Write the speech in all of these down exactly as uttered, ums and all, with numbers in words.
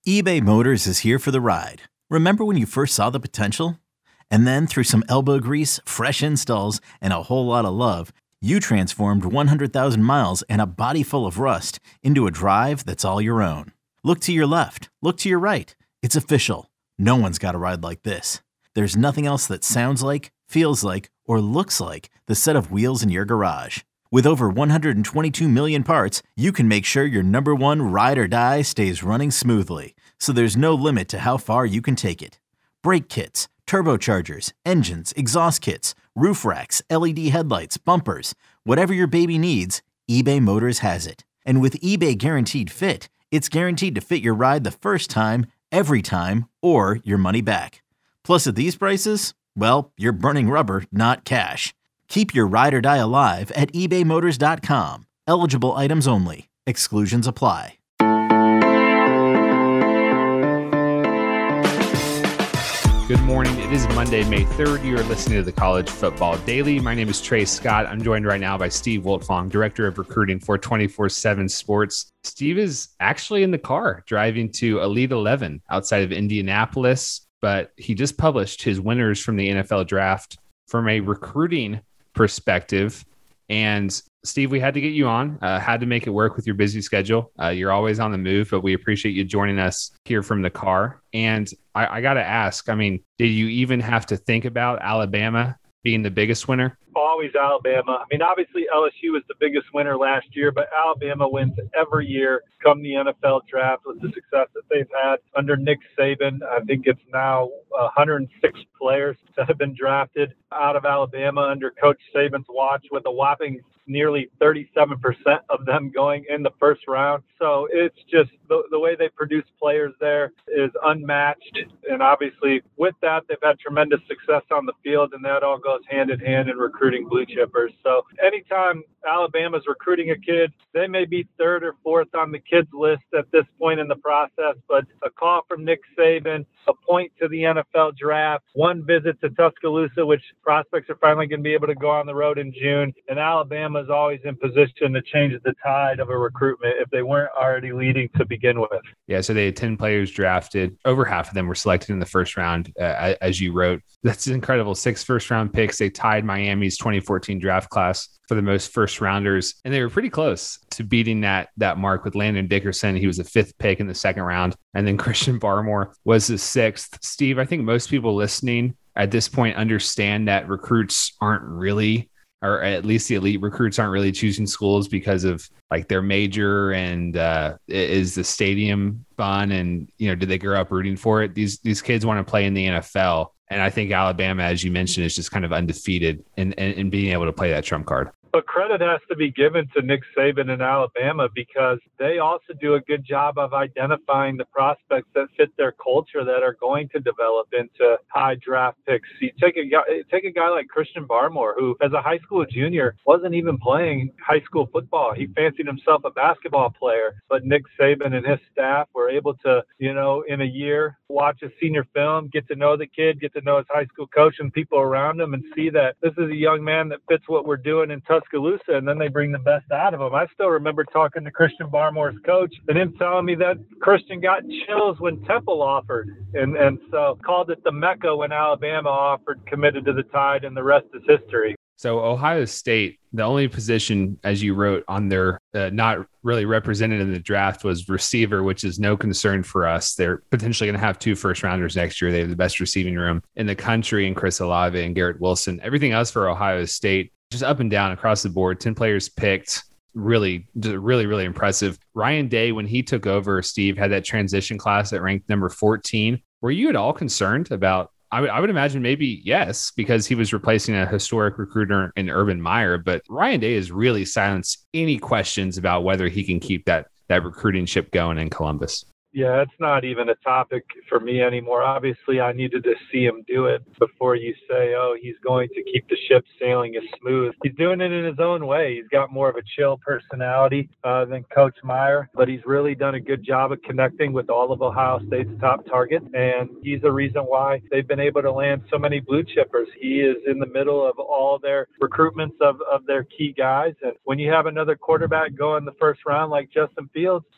eBay Motors is here for the ride. Remember when you first saw the potential? And then through some elbow grease, fresh installs, and a whole lot of love, you transformed one hundred thousand miles and a body full of rust into a drive that's all your own. Look to your left. Look to your right. It's official. No one's got a ride like this. There's nothing else that sounds like, feels like, or looks like the set of wheels in your garage. With over one hundred twenty-two million parts, you can make sure your number one ride or die stays running smoothly. So there's no limit to how far you can take it. Brake kits, turbochargers, engines, exhaust kits, roof racks, L E D headlights, bumpers, whatever your baby needs, eBay Motors has it. And with eBay Guaranteed Fit, it's guaranteed to fit your ride the first time, every time, or your money back. Plus at these prices, well, you're burning rubber, not cash. Keep your ride or die alive at ebay motors dot com. Eligible items only. Exclusions apply. Good morning. It is Monday, May third. You are listening to the College Football Daily. My name is Trey Scott. I'm joined right now by Steve Wiltfong, Director of Recruiting for twenty-four seven Sports. Steve is actually in the car driving to Elite eleven outside of Indianapolis, but he just published his winners from the N F L draft from a recruiting perspective. And Steve, we had to get you on, uh, had to make it work with your busy schedule. Uh, you're always on the move, but we appreciate you joining us here from the car. And I, I got to ask, I mean, did you even have to think about Alabama being the biggest winner? Always Alabama. I mean, obviously L S U was the biggest winner last year, but Alabama wins every year come the N F L draft with the success that they've had under Nick Saban. I think it's now one hundred six players that have been drafted out of Alabama under Coach Saban's watch, with a whopping nearly thirty-seven percent of them going in the first round. So it's just the, the way they produce players there is unmatched. And obviously with that, they've had tremendous success on the field, and that all goes hand in hand in recruiting blue chippers. So anytime Alabama's recruiting a kid, they may be third or fourth on the kids list at this point in the process, but a call from Nick Saban, a point to the N F L draft, one visit to Tuscaloosa, which prospects are finally going to be able to go on the road in June, and Alabama is always in position to change the tide of a recruitment if they weren't already leading to begin with. Yeah, so they had ten players drafted. Over half of them were selected in the first round, uh, as you wrote. That's incredible. Six first-round picks. They tied Miami's twenty fourteen draft class for the most first rounders. And they were pretty close to beating that, that mark with Landon Dickerson. He was a fifth pick in the second round. And then Christian Barmore was the sixth. Steve, I think most people listening at this point understand that recruits aren't really, or at least the elite recruits aren't really choosing schools because of like their major and uh, is the stadium fun? And, you know, did they grow up rooting for it? These, these kids want to play in the N F L. And I think Alabama, as you mentioned, is just kind of undefeated in, in, in being able to play that trump card. But credit has to be given to Nick Saban and Alabama, because they also do a good job of identifying the prospects that fit their culture that are going to develop into high draft picks. You take a guy, take a guy like Christian Barmore, who as a high school junior wasn't even playing high school football. He fancied himself a basketball player, but Nick Saban and his staff were able to, you know, in a year, watch a senior film, get to know the kid, get to know his high school coach and people around him, and see that this is a young man that fits what we're doing in Tuscaloosa, and then they bring the best out of him. I still remember talking to Christian Barmore's coach and him telling me that Christian got chills when Temple offered, and, and so called it the Mecca when Alabama offered, committed to the Tide, and the rest is history. So Ohio State, the only position, as you wrote on their uh, not really represented in the draft, was receiver, which is no concern for us. They're potentially going to have two first rounders next year. They have the best receiving room in the country in Chris Olave and Garrett Wilson. Everything else for Ohio State, just up and down across the board, ten players picked. Really, really, really impressive. Ryan Day, when he took over, Steve, had that transition class that ranked number fourteen. Were you at all concerned about, I would, I would imagine maybe yes, because he was replacing a historic recruiter in Urban Meyer, but Ryan Day has really silenced any questions about whether he can keep that, that recruiting ship going in Columbus. Yeah, it's not even a topic for me anymore. Obviously, I needed to see him do it before you say, oh, he's going to keep the ship sailing as smooth. He's doing it in his own way. He's got more of a chill personality uh, than Coach Meyer, but he's really done a good job of connecting with all of Ohio State's top targets, and he's the reason why they've been able to land so many blue chippers. He is in the middle of all their recruitments of, of their key guys, and when you have another quarterback go in the first round like Justin Fields,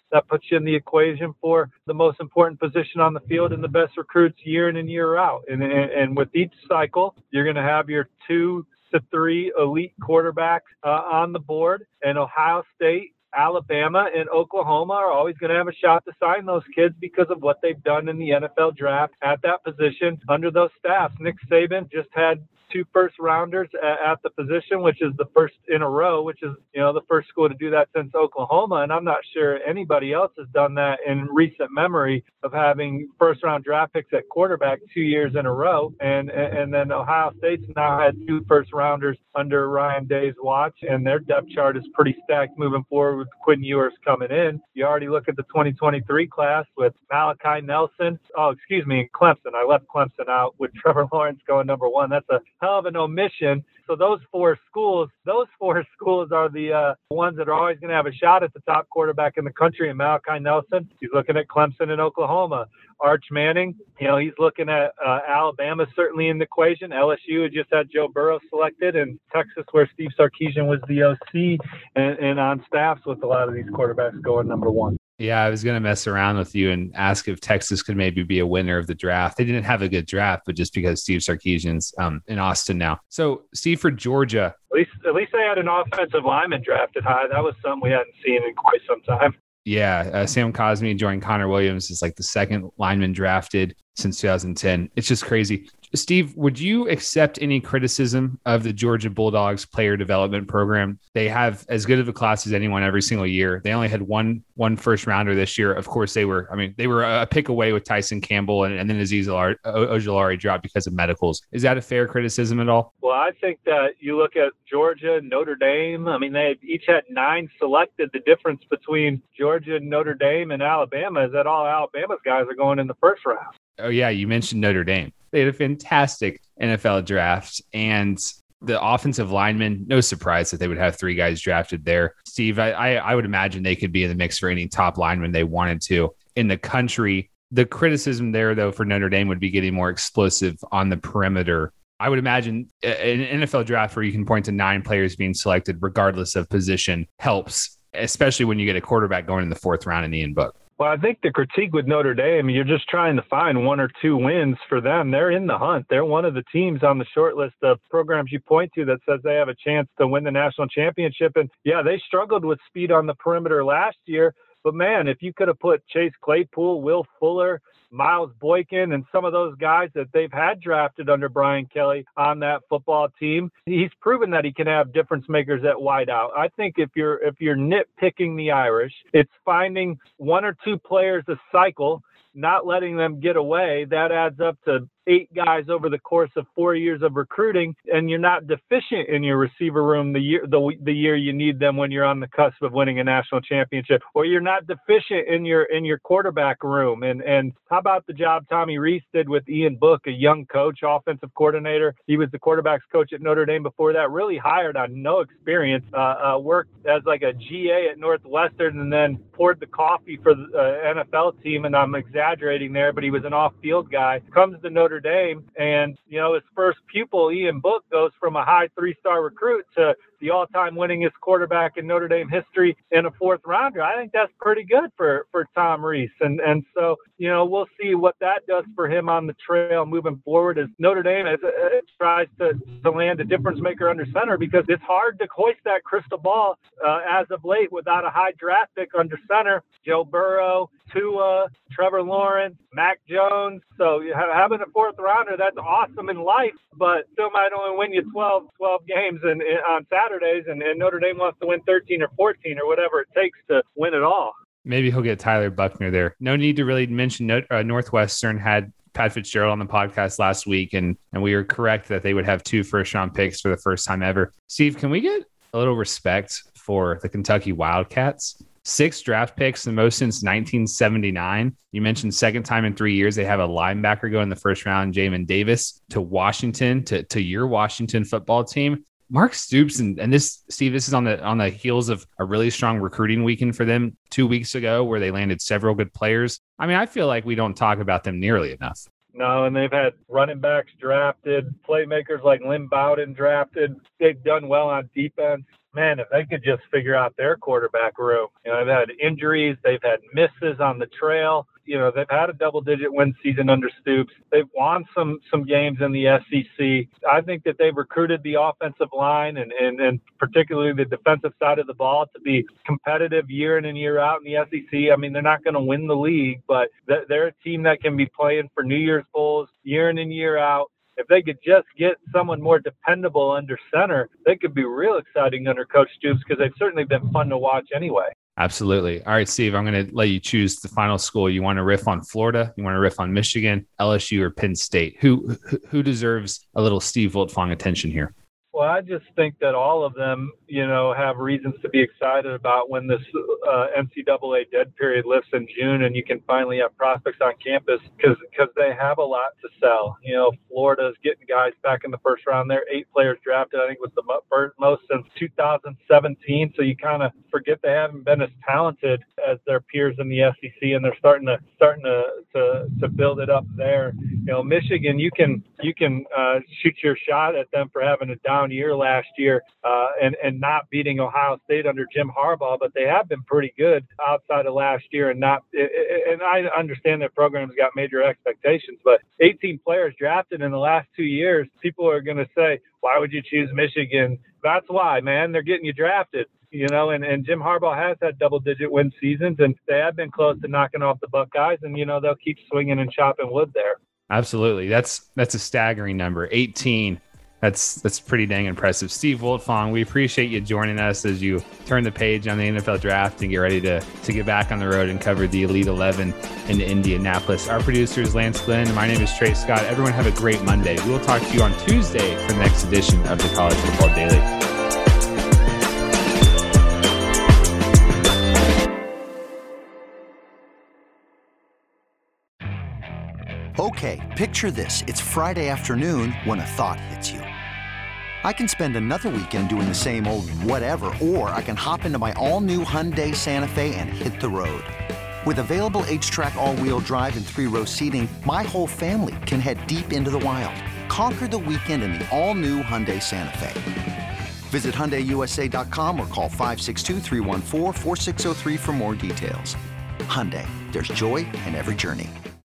that puts you in the equation for the most important position on the field and the best recruits year in and year out. And, and, and with each cycle, you're going to have your two to three elite quarterbacks uh, on the board, and Ohio State, Alabama, and Oklahoma are always going to have a shot to sign those kids because of what they've done in the N F L draft at that position under those staffs. Nick Saban just had two first rounders at, at the position, which is the first in a row, which is, you know, the first school to do that since Oklahoma. And I'm not sure anybody else has done that in recent memory of having first round draft picks at quarterback two years in a row. And, and then Ohio State's now had two first rounders under Ryan Day's watch, and their depth chart is pretty stacked moving forward with Quinn Ewers coming in. You already look at the twenty twenty-three class with Malachi Nelson. Oh, excuse me, Clemson. I left Clemson out with Trevor Lawrence going number one. That's a hell of an omission. So those four schools, those four schools are the uh, ones that are always going to have a shot at the top quarterback in the country. And Malachi Nelson, he's looking at Clemson and Oklahoma. Arch Manning, you know, he's looking at uh, Alabama, certainly in the equation. L S U had just had Joe Burrow selected, and Texas, where Steve Sarkisian was the O C and, and on staffs with a lot of these quarterbacks going number one. Yeah, I was going to mess around with you and ask if Texas could maybe be a winner of the draft. They didn't have a good draft, but just because Steve Sarkisian's um, in Austin now. So, Steve, for Georgia. At least, at least they had an offensive lineman drafted high. That was something we hadn't seen in quite some time. Yeah, uh, Sam Cosmi joined Connor Williams is like the second lineman drafted since two thousand ten. It's just crazy. Steve, would you accept any criticism of the Georgia Bulldogs player development program? They have as good of a class as anyone every single year. They only had one one first rounder this year. Of course, they were, I mean, they were a pick away with Tyson Campbell, and, and then Azeez Ojulari dropped because of medicals. Is that a fair criticism at all? Well, I think that you look at Georgia, Notre Dame. I mean, they each had nine selected. The difference between Georgia, Notre Dame, and Alabama is that all Alabama's guys are going in the first round. Oh, yeah. You mentioned Notre Dame. They had a fantastic N F L draft, and the offensive linemen, no surprise that they would have three guys drafted there. Steve, I, I, I would imagine they could be in the mix for any top lineman they wanted to in the country. The criticism there, though, for Notre Dame would be getting more explosive on the perimeter. I would imagine an N F L draft where you can point to nine players being selected regardless of position helps, especially when you get a quarterback going in the fourth round in Ian Book. Well, I think the critique with Notre Dame, you're just trying to find one or two wins for them. They're in the hunt. They're one of the teams on the short list of programs you point to that says they have a chance to win the national championship. And yeah, they struggled with speed on the perimeter last year. But man, if you could have put Chase Claypool, Will Fuller, Miles Boykin, and some of those guys that they've had drafted under Brian Kelly on that football team, he's proven that he can have difference makers at wideout. I think if you're if you're nitpicking the Irish, it's finding one or two players a cycle, not letting them get away. That adds up to eight guys over the course of four years of recruiting, and you're not deficient in your receiver room the year the, the year you need them when you're on the cusp of winning a national championship, or you're not deficient in your in your quarterback room. And and how about the job Tommy Rees did with Ian Book, a young coach, offensive coordinator? He was the quarterbacks coach at Notre Dame before that, really hired on no experience, uh, uh, worked as like a G A at Northwestern, and then poured the coffee for the uh, N F L team. And I'm exaggerating there, but he was an off-field guy. Comes to Notre Dame, and you know his first pupil, Ian Book, goes from a high three-star recruit to the all-time winningest quarterback in Notre Dame history in a fourth rounder. I think that's pretty good for, for Tom Rees. And and so, you know, we'll see what that does for him on the trail moving forward as Notre Dame as, uh, tries to, to land a difference maker under center, because it's hard to hoist that crystal ball uh, as of late without a high draft pick under center. Joe Burrow, Tua, Trevor Lawrence, Mac Jones. So having a fourth rounder, that's awesome in life, but still might only win you twelve, twelve games in, in, on Saturdays, and, and Notre Dame wants to win thirteen or fourteen or whatever it takes to win it all. Maybe he'll get Tyler Buckner there. No need to really mention uh, Northwestern had Pat Fitzgerald on the podcast last week, and, and we were correct that they would have two first-round picks for the first time ever. Steve, can we get a little respect for the Kentucky Wildcats? Six draft picks, the most since nineteen seventy-nine. You mentioned second time in three years. They have a linebacker go in the first round, Jamin Davis, to Washington, to, to your Washington football team. Mark Stoops, and, and this, Steve, this is on the on the heels of a really strong recruiting weekend for them two weeks ago where they landed several good players. I mean, I feel like we don't talk about them nearly enough. No, and they've had running backs drafted, playmakers like Lynn Bowden drafted. They've done well on defense. Man, if they could just figure out their quarterback room. You know, they've had injuries, they've had misses on the trail. You know, they've had a double-digit win season under Stoops. They've won some some games in the S E C. I think that they've recruited the offensive line and, and, and particularly the defensive side of the ball to be competitive year in and year out in the S E C. I mean, they're not going to win the league, but they're a team that can be playing for New Year's Bowls year in and year out. If they could just get someone more dependable under center, they could be real exciting under Coach Stoops because they've certainly been fun to watch anyway. Absolutely. All right, Steve, I'm going to let you choose the final school. You want to riff on Florida? You want to riff on Michigan, L S U, or Penn State? Who who deserves a little Steve Wiltfong attention here? Well, I just think that all of them, you know, have reasons to be excited about when this uh, N C double A dead period lifts in June and you can finally have prospects on campus because because they have a lot to sell. You know, Florida's getting guys back in the first round. They're eight players drafted. I think it was the most since two thousand seventeen. So you kind of forget they haven't been as talented as their peers in the S E C, and they're starting to starting to to, to build it up there. You know, Michigan, you can you can uh, shoot your shot at them for having a down year last year uh, and and not beating Ohio State under Jim Harbaugh, but they have been pretty good outside of last year. And not and I understand their program's got major expectations, but eighteen players drafted in the last two years, people are going to say, why would you choose Michigan? That's why, man. They're getting you drafted. You know, and, and Jim Harbaugh has had double-digit win seasons, and they have been close to knocking off the Buckeyes, and, you know, they'll keep swinging and chopping wood there. Absolutely. That's that's a staggering number, eighteen. That's that's pretty dang impressive. Steve Wiltfong, we appreciate you joining us as you turn the page on the N F L draft and get ready to, to get back on the road and cover the Elite eleven in Indianapolis. Our producer is Lance Glenn. My name is Trey Scott. Everyone have a great Monday. We will talk to you on Tuesday for the next edition of the College Football Daily. Okay, picture this. It's Friday afternoon when a thought hits you. I can spend another weekend doing the same old whatever, or I can hop into my all-new Hyundai Santa Fe and hit the road. With available H-Track all-wheel drive and three-row seating, my whole family can head deep into the wild. Conquer the weekend in the all-new Hyundai Santa Fe. Visit Hyundai U S A dot com or call five six two, three one four, four six zero three for more details. Hyundai, there's joy in every journey.